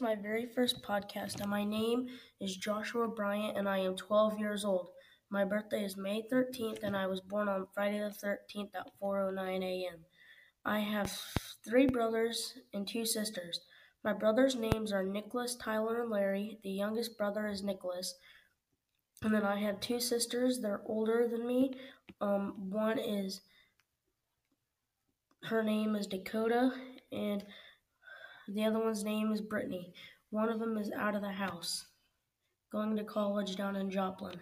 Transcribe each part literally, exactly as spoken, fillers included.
my very first podcast, and my name is Joshua Bryant, and I am twelve years old. My birthday is May thirteenth, and I was born on Friday the thirteenth at four oh nine a.m. I have three brothers and two sisters. My brothers' names are Nicholas, Tyler, and Larry. The youngest brother is Nicholas. And then I have two sisters. They're older than me. Um, one is, her name is Dakota, and the other one's name is Brittany. One of them is out of the house, going to college down in Joplin.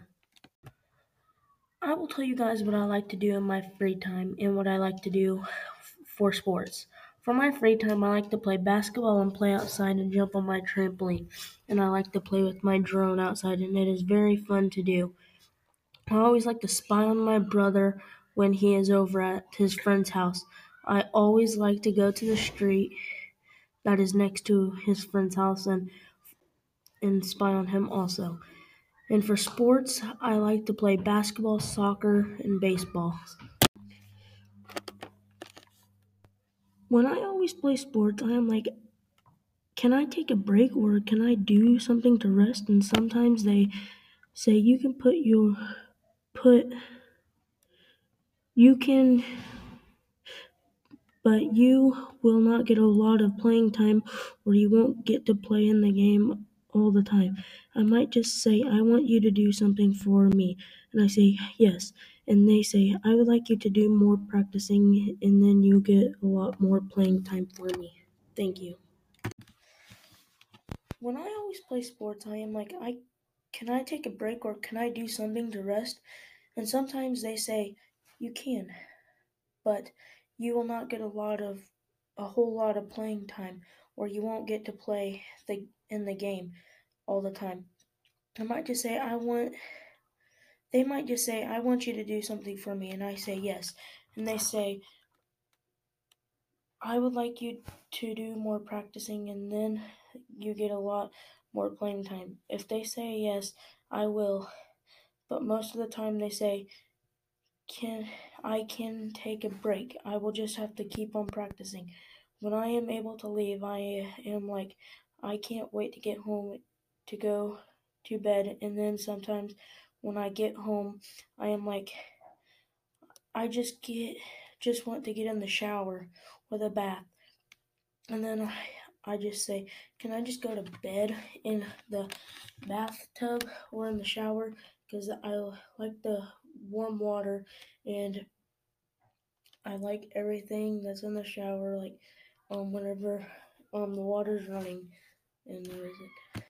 I will tell you guys what I like to do in my free time and what I like to do f- for sports. For my free time, I like to play basketball and play outside and jump on my trampoline. And I like to play with my drone outside, and it is very fun to do. I always like to spy on my brother when he is over at his friend's house. I always like to go to the street that is next to his friend's house and and spy on him also. And for sports, I like to play basketball, soccer, and baseball. When I always play sports, I am like, can I take a break or can I do something to rest? And sometimes they say you can put your put you can but you will not get a lot of playing time or you won't get to play in the game all the time. I might just say, I want you to do something for me. And I say, yes. And they say, I would like you to do more practicing and then you get a lot more playing time for me. Thank you. When I always play sports, I am like, I can I take a break or can I do something to rest? And sometimes they say, you can, but you will not get a lot of a whole lot of playing time or you won't get to play the in the game all the time. I might just say I want they might just say I want you to do something for me and I say yes. And they say I would like you to do more practicing and then you get a lot more playing time. If they say yes, I will. But most of the time they say can I can take a break. I will just have to keep on practicing. When I am able to leave, I am like, I can't wait to get home to go to bed. And then sometimes when I get home, I am like, I just get, just want to get in the shower or the bath. And then I, I just say, can I just go to bed in the bathtub or in the shower? Because I like the warm water and I like everything that's in the shower, like um whenever um the water's running and everything.